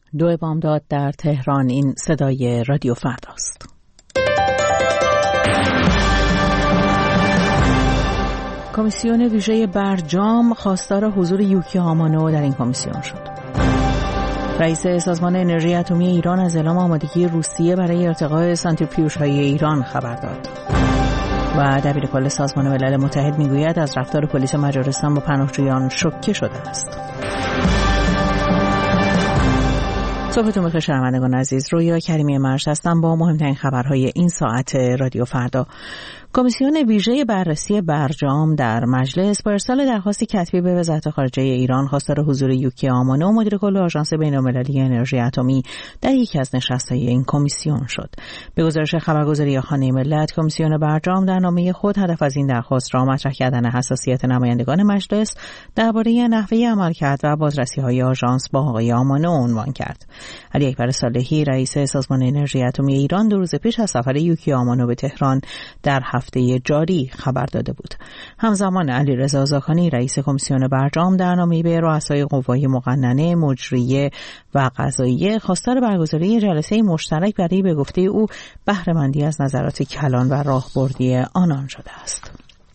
2 بامداد در تهران. این صدای رادیو فرداست. کمیسیون ویژه برجام خواستار حضور یوکی هامانو در این کمیسیون شد. رئیس سازمان انرژی اتمی ایران از اعلام آمادگی روسیه برای ارتقاء سانتریفیوژهای ایران خبر داد. و دبیرکل سازمان ملل متحد میگوید از رفتار پلیس مجارستان با پناهجویان شوکه شده است. صبحتون بخیر شنوندگان عزیز. رویا کریمی مرج هستم با مهمترین خبرهای این ساعت رادیو فردا. کمیسیون ویژه بررسی برجام در مجلس با ارسال درخواستی کتبی به وزارت خارجه ایران خواستار حضور یوکی آمانو مدیر کل آژانس بین‌المللی انرژی اتمی در یکی از نشست‌های این کمیسیون شد. به گزارش خبرگزاری خانه ملت، کمیسیون برجام در نامه خود هدف از این درخواست را مطرح کردن حساسیت نمایندگان مجلس درباره نحوه عملکرد و بازرسی‌های آژانس با آقای آمانو عنوان کرد. علی اکبر صالحی رئیس سازمان انرژی اتمی ایران 2 روز پیش از سفر یوکی آمانو به تهران در هفته جاری خبر داده بود. همزمان علیرضا زاکانی رئیس کمیسیون برجام در نامه‌ای به رؤسای قوای مقننه، مجریه و قضاییه خواستار برگزاری جلسه مشترک برای به گفته او بهره‌مندی از نظرات کلان و راهبردی آنان شده است.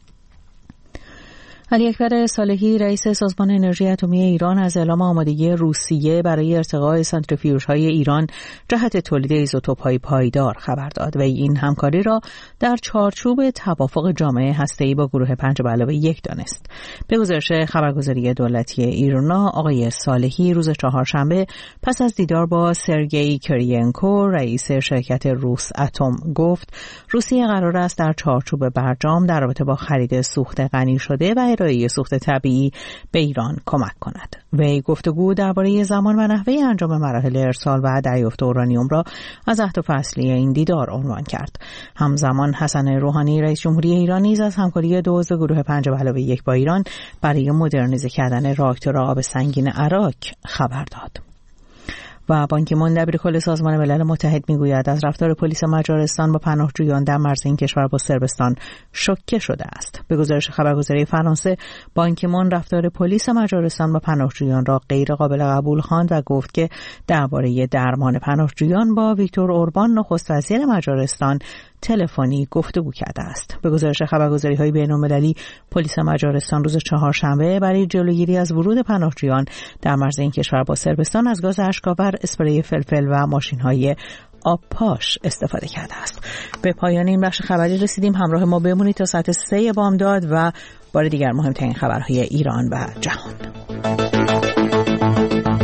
علی اکبر صالحی رئیس سازمان انرژی اتمی ایران از اعلام آمادگی روسیه برای ارتقاء سانتریفیوژهای ایران جهت تولید ایزوتوپ‌های پایدار خبر داد و این همکاری را در چارچوب توافق جامعه هسته‌ای با گروه 5+1 دانست. به گزارش خبرگزاری دولتی ایرنا، آقای صالحی روز چهارشنبه پس از دیدار با سرگئی کریینکو رئیس شرکت روس اتم گفت روسیه قرار است در چارچوب برجام در رابطه با خرید سوخت غنی شده و ارائه سوخت طبیعی به ایران کمک کند. وی گفتگو درباره زمان و نحوه انجام مراحل ارسال و دریافت اورانیوم را از اهداف اصلی این دیدار عنوان کرد. همزمان حسن روحانی رئیس جمهوری ایران نیز از همکاری 2 عضو گروه 5+1 با ایران برای مدرنیزه کردن راکتور آب سنگین عراق خبر داد. و بان کی مون دبیرکل سازمان ملل متحد میگوید از رفتار پلیس مجارستان با پناهجویان در مرز این کشور با صربستان شوکه شده است. به گزارش خبرگزاری فرانسه، بان کی مون رفتار پلیس مجارستان با پناهجویان را غیر قابل قبول خواند و گفت که درباره درمان پناهجویان با ویکتور اوربان نخست وزیر مجارستان تلفنی گفتگو کرده است. به گزارش خبرگزاری‌های بین‌المللی، پلیس مجارستان روز چهارشنبه برای جلوگیری از ورود پناهجویان در مرز این کشور با صربستان از گاز اشک‌آور، اسپری فلفل و ماشین‌های آبپاش استفاده کرده است. به پایان این بخش خبری رسیدیم. همراه ما بمونید تا ساعت 3 بامداد و بار دیگر مهمترین خبرهای ایران و جهان.